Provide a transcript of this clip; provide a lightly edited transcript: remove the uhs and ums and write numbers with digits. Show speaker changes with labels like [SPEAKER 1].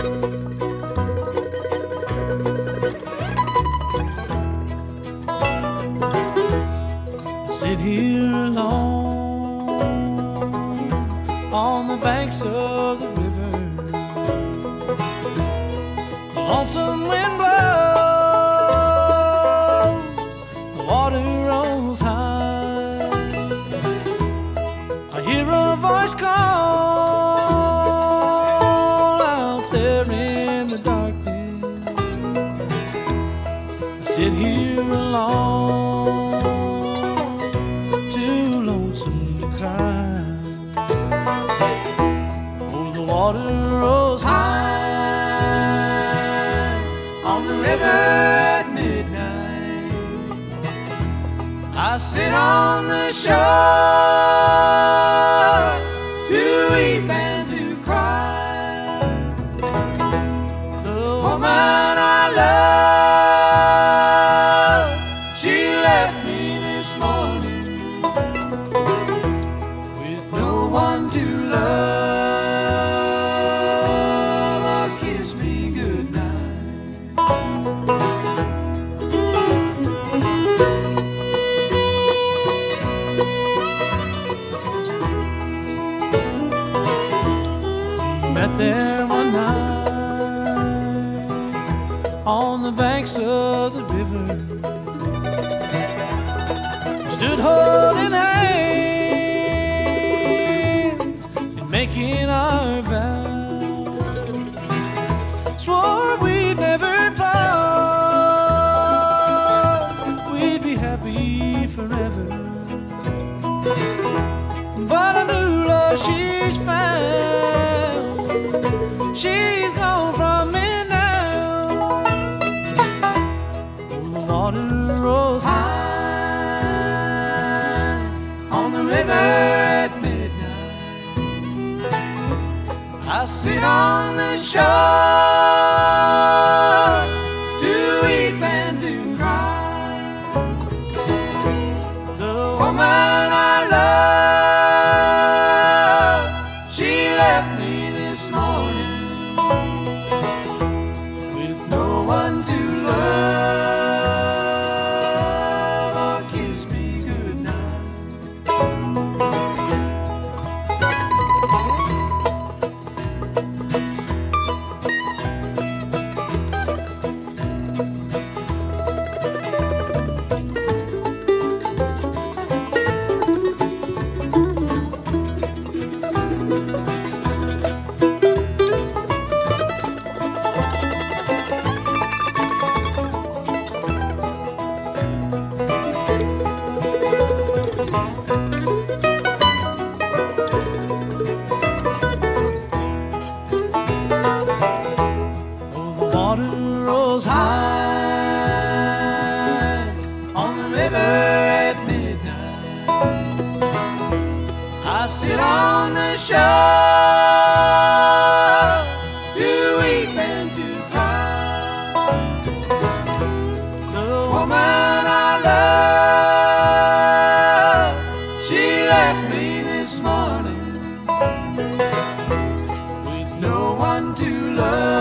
[SPEAKER 1] Sit here alone on the banks of the river. The lonesome wind blows, the water rolls high. I hear a voice call out there in the darkness. I sit here alone, too lonesome to cry. Oh, the water rolls high on the river at midnight. I sit on the shore to weep and to cry. The woman I love, she left me this morning with no one to love or kiss me goodnight. We met there one night on the banks of the river. Stood holding hands and making our vow. Swore we'd never part, we'd be happy forever. But a new love she's found, she's gone from me now. Oh, the water rolls high on the river at midnight. I sit on the shore to weep and to cry. The woman I love, she left me this morning with no one to love or kiss me goodnight. Oh, the water rolls high on the river at midnight. I sit on the shore to weep and to cry. The woman I love, she left me this morning with no one to love